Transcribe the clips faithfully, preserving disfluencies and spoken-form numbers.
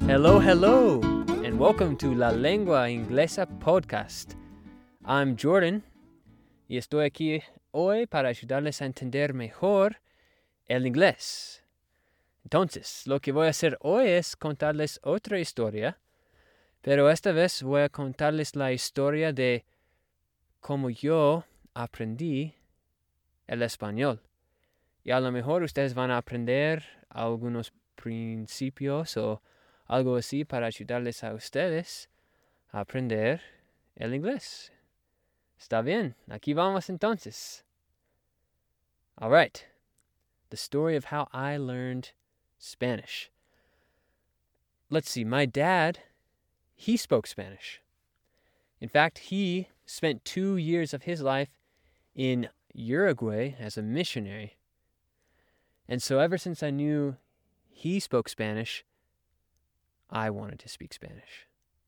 Hello, hello, and welcome to La Lengua Inglesa Podcast. I'm Jordan, y estoy aquí hoy para ayudarles a entender mejor el inglés. Entonces, lo que voy a hacer hoy es contarles otra historia, pero esta vez voy a contarles la historia de cómo yo aprendí el español. Y a lo mejor ustedes van a aprender algunos principios o algo así para ayudarles a ustedes a aprender el inglés. Está bien, aquí vamos entonces. All right, the story of how I learned Spanish. Let's see, my dad, he spoke Spanish. In fact, he spent two years of his life in Uruguay as a missionary. And so ever since I knew he spoke Spanish, I wanted to speak Spanish.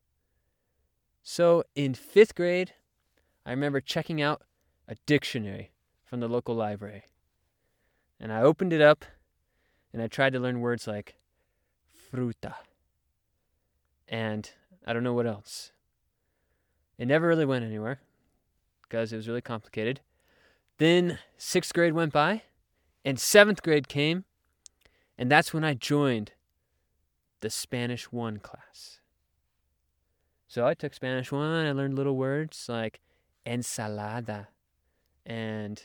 So in fifth grade, I remember checking out a dictionary from the local library. And I opened it up, and I tried to learn words like fruta. And I don't know what else. It never really went anywhere, because it was really complicated. Then sixth grade went by, and seventh grade came, and that's when I joined the Spanish one class. So I took Spanish one, I learned little words like ensalada and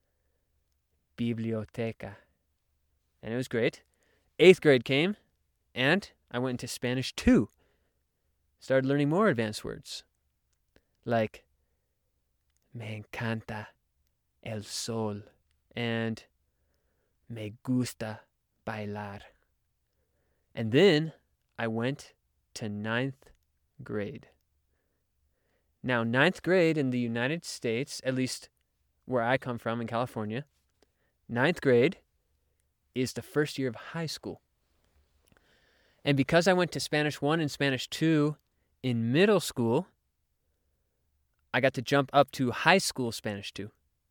biblioteca. And it was great. Eighth grade came, and I went into Spanish two. Started learning more advanced words like me encanta el sol and me gusta bailar. And then I went to ninth grade. Now, ninth grade in the United States, at least where I come from in California, ninth grade is the first year of high school. And because I went to Spanish one and Spanish two in middle school, I got to jump up to high school Spanish two.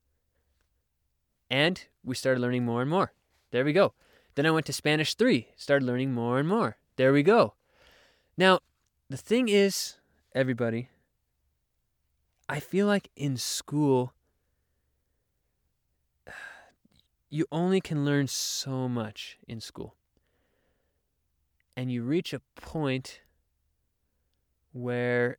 And we started learning more and more. There we go. Then I went to Spanish three, started learning more and more. There we go. Now, the thing is, everybody, I feel like in school, you only can learn so much in school. And you reach a point where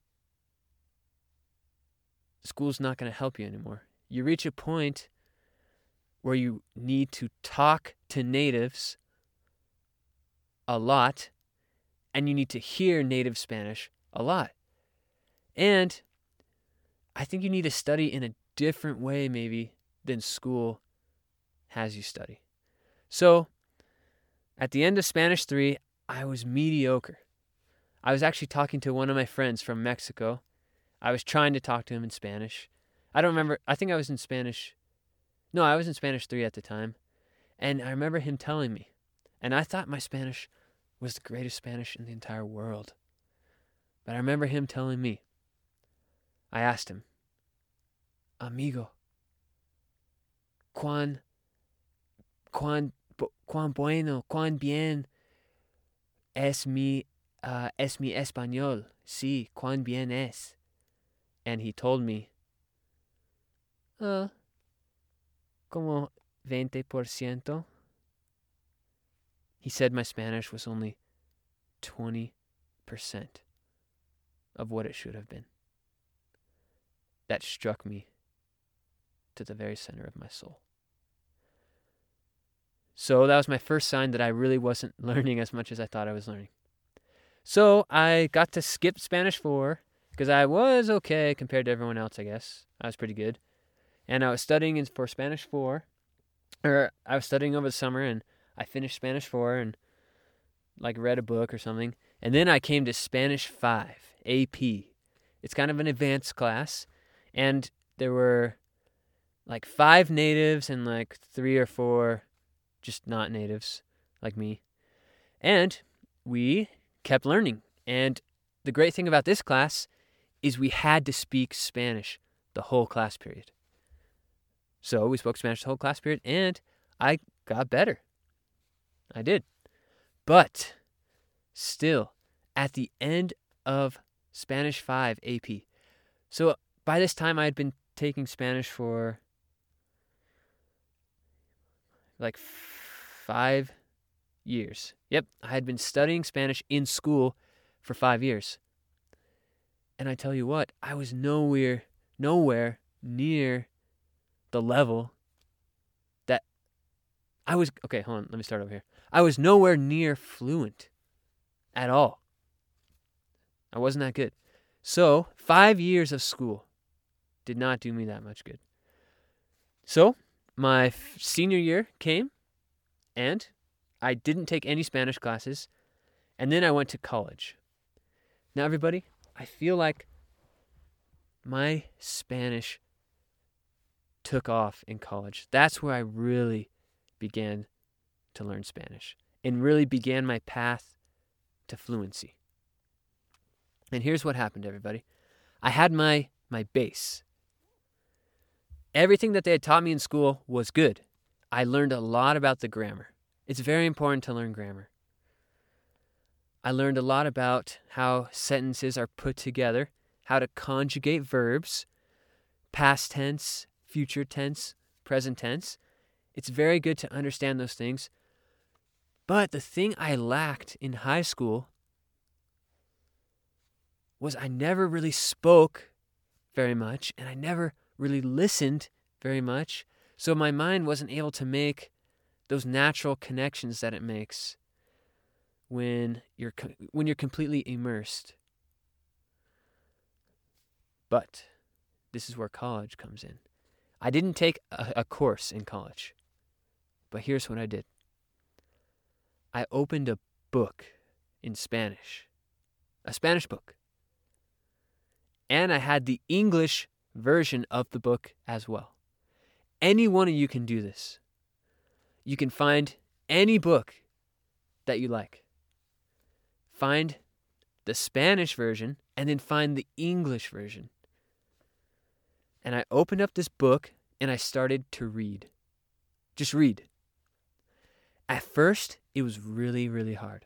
school's not going to help you anymore. You reach a point where you need to talk to natives a lot, and you need to hear native Spanish a lot. And I think you need to study in a different way maybe than school has you study. So at the end of Spanish three, I was mediocre. I was actually talking to one of my friends from Mexico. I was trying to talk to him in Spanish. I don't remember. I think I was in Spanish. No, I was in Spanish three at the time. And I remember him telling me. And I thought my Spanish was the greatest Spanish in the entire world. But I remember him telling me. I asked him, Amigo, cuán, cuán, cuán bueno, cuán bien es mi, uh, es mi español. Sí, cuán bien es. And he told me, uh, como veinte por ciento. He said my Spanish was only twenty percent of what it should have been. That struck me to the very center of my soul. So that was my first sign that I really wasn't learning as much as I thought I was learning. So I got to skip Spanish four because I was okay compared to everyone else, I guess. I was pretty good. And I was studying for Spanish four, or I was studying over the summer, and I finished Spanish four and like read a book or something. And then I came to Spanish five, A P. It's kind of an advanced class. And there were like five natives and like three or four just not natives like me. And we kept learning. And the great thing about this class is we had to speak Spanish the whole class period. So we spoke Spanish the whole class period, and I got better. I did. But still, at the end of Spanish five A P. So by this time, I had been taking Spanish for like five years. Yep, I had been studying Spanish in school for five years. And I tell you what, I was nowhere, nowhere near the level that I was, okay, hold on, let me start over here. I was nowhere near fluent at all. I wasn't that good. So, five years of school did not do me that much good. So, my f- senior year came, and I didn't take any Spanish classes, and then I went to college. Now, everybody, I feel like my Spanish took off in college. That's where I really began to learn Spanish and really began my path to fluency. And here's what happened, everybody. I had my my base. Everything that they had taught me in school was good. I learned a lot about the grammar. It's very important to learn grammar. I learned a lot about how sentences are put together, how to conjugate verbs, past tense, future tense, present tense. It's very good to understand those things. But the thing I lacked in high school was I never really spoke very much, and I never really listened very much, so my mind wasn't able to make those natural connections that it makes when you're when you're completely immersed. But this is where college comes in. I didn't take a, a course in college, but here's what I did. I opened a book in Spanish, a Spanish book. And I had the English version of the book as well. Any one of you can do this. You can find any book that you like. Find the Spanish version and then find the English version. And I opened up this book and I started to read. Just read. At first, it was really, really hard.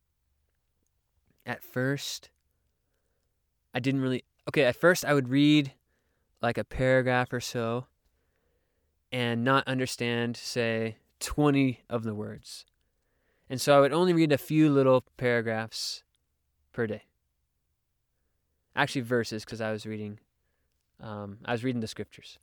At first, I didn't really... Okay, at first I would read like a paragraph or so and not understand, say, twenty of the words. And so I would only read a few little paragraphs per day. Actually, verses, because I was reading, um, I was reading the scriptures.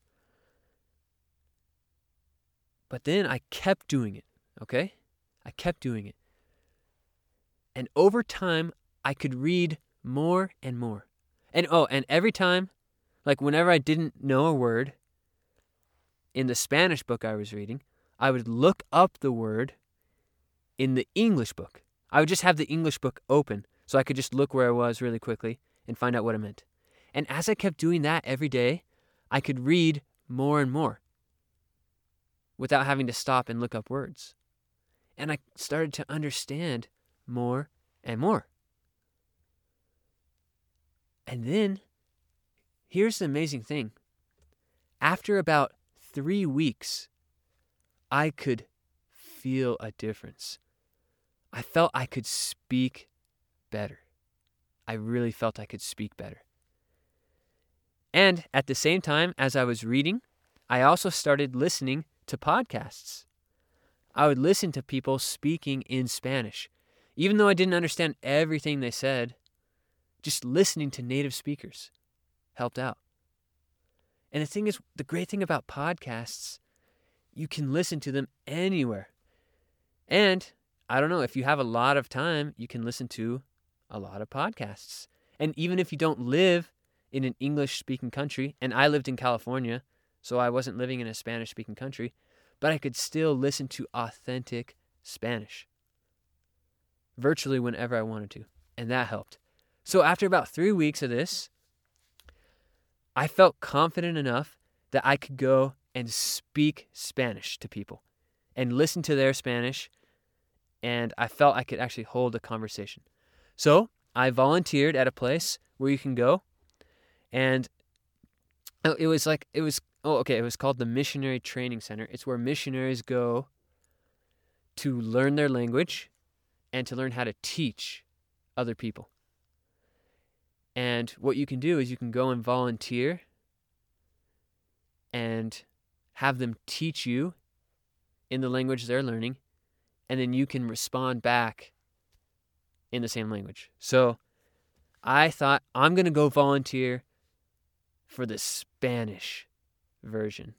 But then I kept doing it, okay? I kept doing it. And over time, I could read more and more. And oh, and every time, like whenever I didn't know a word in the Spanish book I was reading, I would look up the word in the English book. I would just have the English book open so I could just look where I was really quickly and find out what it meant. And as I kept doing that every day, I could read more and more without having to stop and look up words. And I started to understand more and more. And then, here's the amazing thing. After about three weeks, I could feel a difference. I felt I could speak better. I really felt I could speak better. And at the same time as I was reading, I also started listening to podcasts. I would listen to people speaking in Spanish. Even though I didn't understand everything they said, just listening to native speakers helped out. And the thing is, the great thing about podcasts, you can listen to them anywhere. And I don't know, if you have a lot of time, you can listen to a lot of podcasts. And even if you don't live in an English-speaking country, and I lived in California, so I wasn't living in a Spanish-speaking country, but I could still listen to authentic Spanish virtually whenever I wanted to. And that helped. So after about three weeks of this, I felt confident enough that I could go and speak Spanish to people and listen to their Spanish, and I felt I could actually hold a conversation. So I volunteered at a place where you can go, and it was like, it was, oh, okay, it was called the Missionary Training Center. It's where missionaries go to learn their language and to learn how to teach other people. And what you can do is you can go and volunteer and have them teach you in the language they're learning, and then you can respond back in the same language. So I thought, I'm going to go volunteer for the Spanish version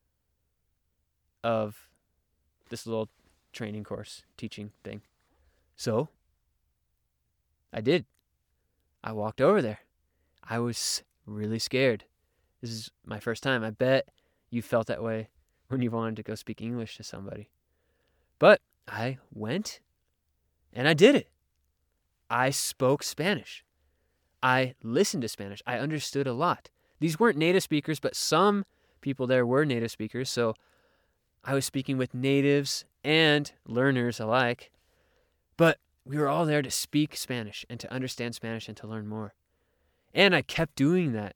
of this little training course teaching thing. So I did. I walked over there. I was really scared. This is my first time. I bet you felt that way when you wanted to go speak English to somebody. But I went and I did it. I spoke Spanish. I listened to Spanish. I understood a lot. These weren't native speakers, but some people there were native speakers. So I was speaking with natives and learners alike. But we were all there to speak Spanish and to understand Spanish and to learn more. And I kept doing that.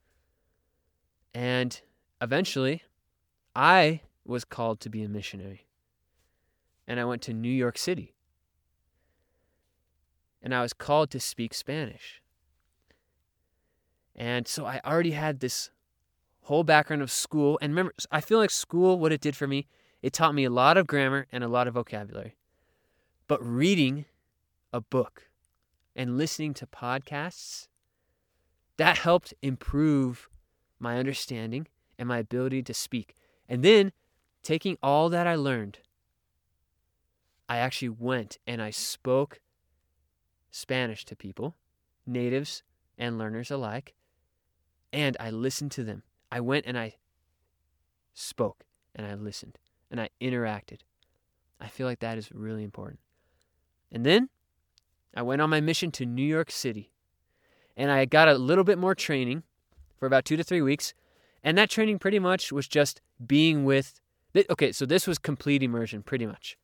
And eventually, I was called to be a missionary. And I went to New York City. And I was called to speak Spanish. And so I already had this whole background of school. And remember, I feel like school, what it did for me, it taught me a lot of grammar and a lot of vocabulary. But reading a book and listening to podcasts, that helped improve my understanding and my ability to speak. And then, taking all that I learned, I actually went and I spoke Spanish to people, natives and learners alike, and I listened to them. I went and I spoke and I listened and I interacted. I feel like that is really important. And then I went on my mission to New York City, and I got a little bit more training for about two to three weeks. And that training pretty much was just being with, okay, so this was complete immersion pretty much.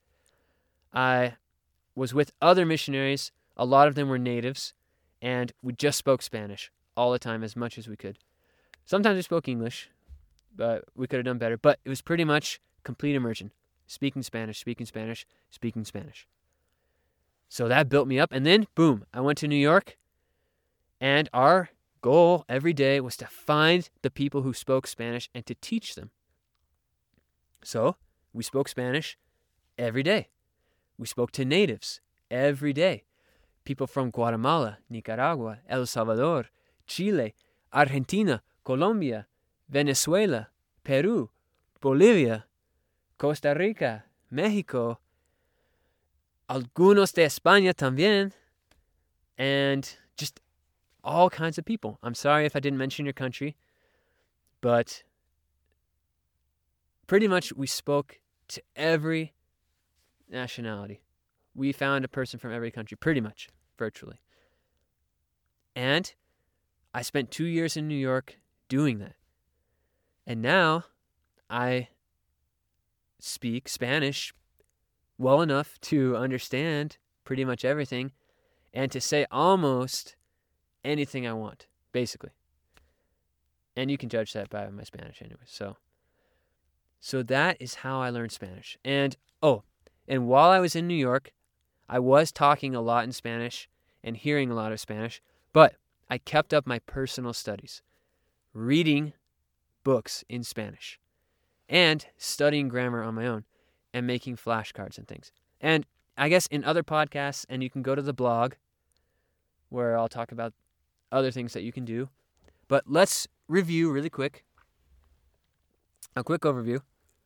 I was with other missionaries. A lot of them were natives, and we just spoke Spanish all the time as much as we could. Sometimes we spoke English, but we could have done better. But it was pretty much complete immersion. Speaking Spanish, speaking Spanish, speaking Spanish. So that built me up. And then, boom, I went to New York. And our goal every day was to find the people who spoke Spanish and to teach them. So we spoke Spanish every day. We spoke to natives every day. People from Guatemala, Nicaragua, El Salvador, Chile, Argentina, Colombia, Venezuela, Peru, Bolivia, Costa Rica, Mexico, algunos de España también, and just all kinds of people. I'm sorry if I didn't mention your country, but pretty much we spoke to every nationality. We found a person from every country, pretty much, virtually. And I spent two years in New York doing that. And now I speak Spanish well enough to understand pretty much everything and to say almost anything I want, basically. And you can judge that by my Spanish anyway. So, so that is how I learned Spanish. And, oh, and while I was in New York, I was talking a lot in Spanish and hearing a lot of Spanish, but I kept up my personal studies, reading books in Spanish and studying grammar on my own and making flashcards and things. And I guess in other podcasts, and you can go to the blog where I'll talk about other things that you can do. But let's review really quick. A quick overview.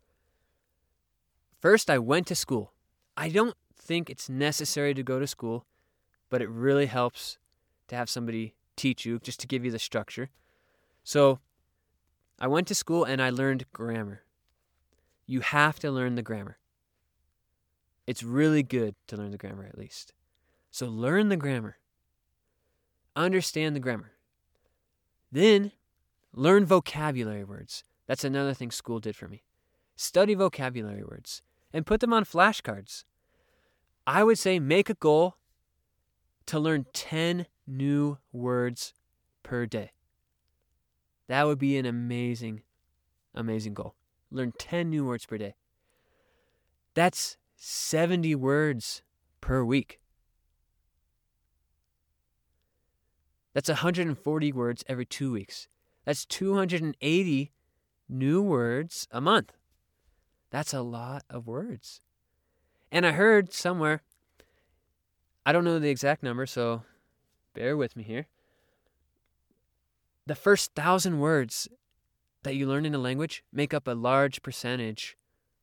First, I went to school. I don't think it's necessary to go to school, but it really helps to have somebody teach you, just to give you the structure. So I went to school and I learned grammar. You have to learn the grammar. It's really good to learn the grammar, at least. So learn the grammar. Understand the grammar. Then learn vocabulary words. That's another thing school did for me. Study vocabulary words and put them on flashcards. I would say make a goal to learn ten new words per day. That would be an amazing, amazing goal. Learn ten new words per day. That's seventy words per week. That's one hundred forty words every two weeks. That's two hundred eighty new words a month. That's a lot of words. And I heard somewhere, I don't know the exact number, so bear with me here. The first thousand words that you learn in a language make up a large percentage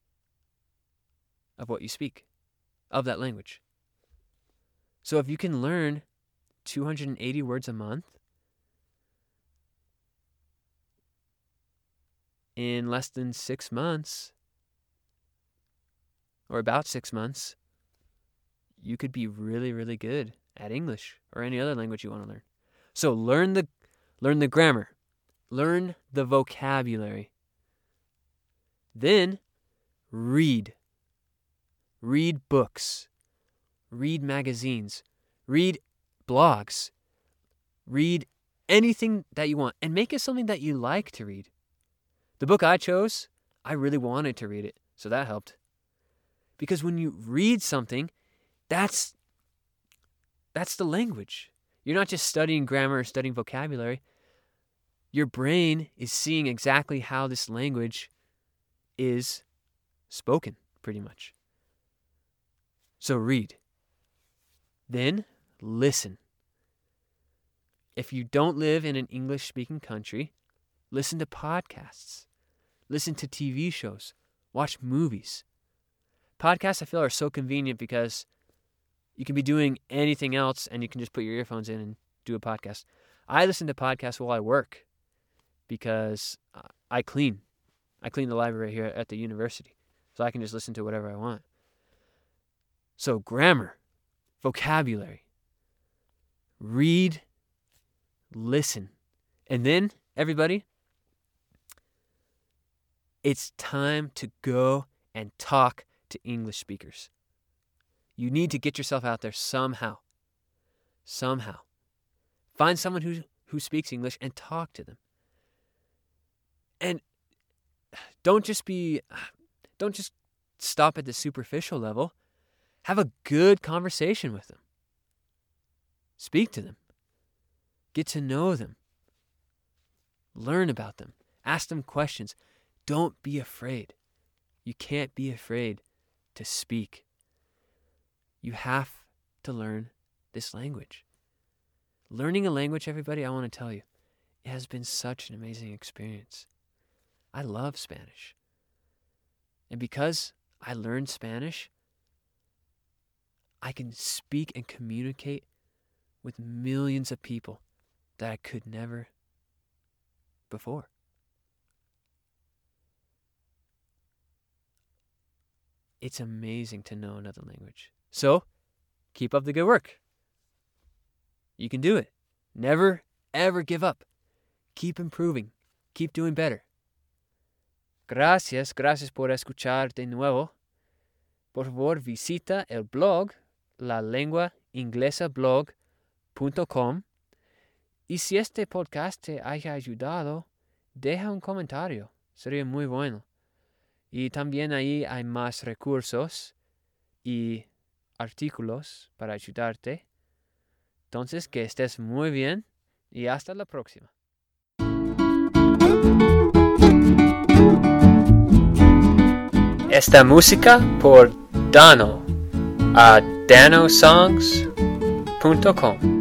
of what you speak, of that language. So if you can learn two hundred eighty words a month in less than six months, or about six months, you could be really, really good at English or any other language you want to learn. So learn the learn the grammar, learn the vocabulary. Then read. Read books. Read magazines. Read blogs. Read anything that you want and make it something that you like to read. The book I chose, I really wanted to read it, so that helped. Because when you read something, that's that's the language. You're not just studying grammar or studying vocabulary. Your brain is seeing exactly how this language is spoken, pretty much. So read. Then listen. If you don't live in an English-speaking country, listen to podcasts. Listen to T V shows. Watch movies. Podcasts, I feel, are so convenient because you can be doing anything else and you can just put your earphones in and do a podcast. I listen to podcasts while I work because I clean. I clean the library here at the university, so I can just listen to whatever I want. So grammar, vocabulary, read, listen. And then, everybody, it's time to go and talk to English speakers. You need to get yourself out there somehow. Somehow. Find someone who, who speaks English and talk to them. And don't just be, don't just stop at the superficial level. Have a good conversation with them. Speak to them. Get to know them. Learn about them. Ask them questions. Don't be afraid. You can't be afraid to speak. You have to learn this language. Learning a language, everybody, I want to tell you, it has been such an amazing experience. I love Spanish. And because I learned Spanish, I can speak and communicate with millions of people that I could never before. It's amazing to know another language. So, keep up the good work. You can do it. Never, ever give up. Keep improving. Keep doing better. Gracias, gracias por escuchar de nuevo. Por favor, visita el blog la lengua inglesa blog punto com. Y si este podcast te haya ayudado, deja un comentario. Sería muy bueno. Y también ahí hay más recursos y artículos para ayudarte. Entonces, que estés muy bien y hasta la próxima. Esta música por Dano a dano songs punto com.